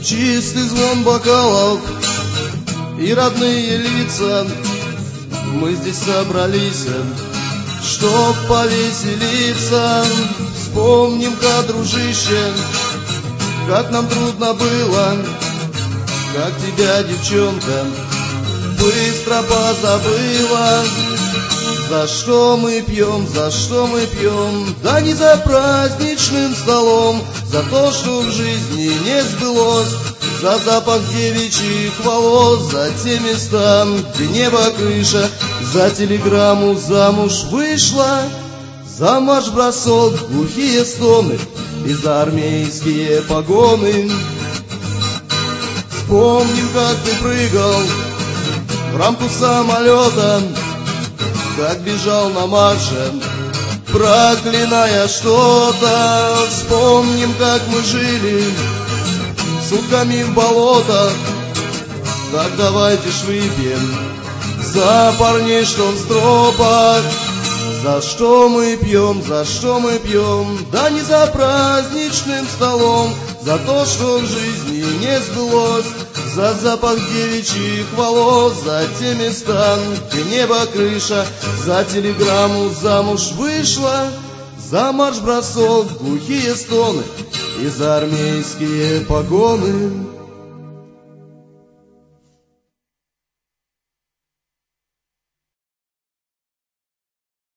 чистый звон бокалов и родные лица. Мы здесь собрались, чтоб повеселиться. Вспомним-ка, дружище, как нам трудно было, как тебя, девчонка, быстро позабыла. За что мы пьем, за что мы пьем? Да не за праздничным столом, за то, что в жизни не сбылось, за запах девичьих волос, за те места, где небо крыша, за телеграмму замуж вышла, за марш-бросок, глухие стоны и за армейские погоны. Вспомним, как ты прыгал в рамку самолета, как бежал на марше, проклиная что-то. Вспомним, как мы жили сутками в болотах. Так давайте ж выпьем за парней, что в стропах. За что мы пьем, за что мы пьем? Да не за праздничным столом, за то, что в жизни не сбылось, за запах девичьих волос, за те места, где небо крыша, за телеграмму замуж вышла, за марш-бросок, глухие стоны и за армейские погоны.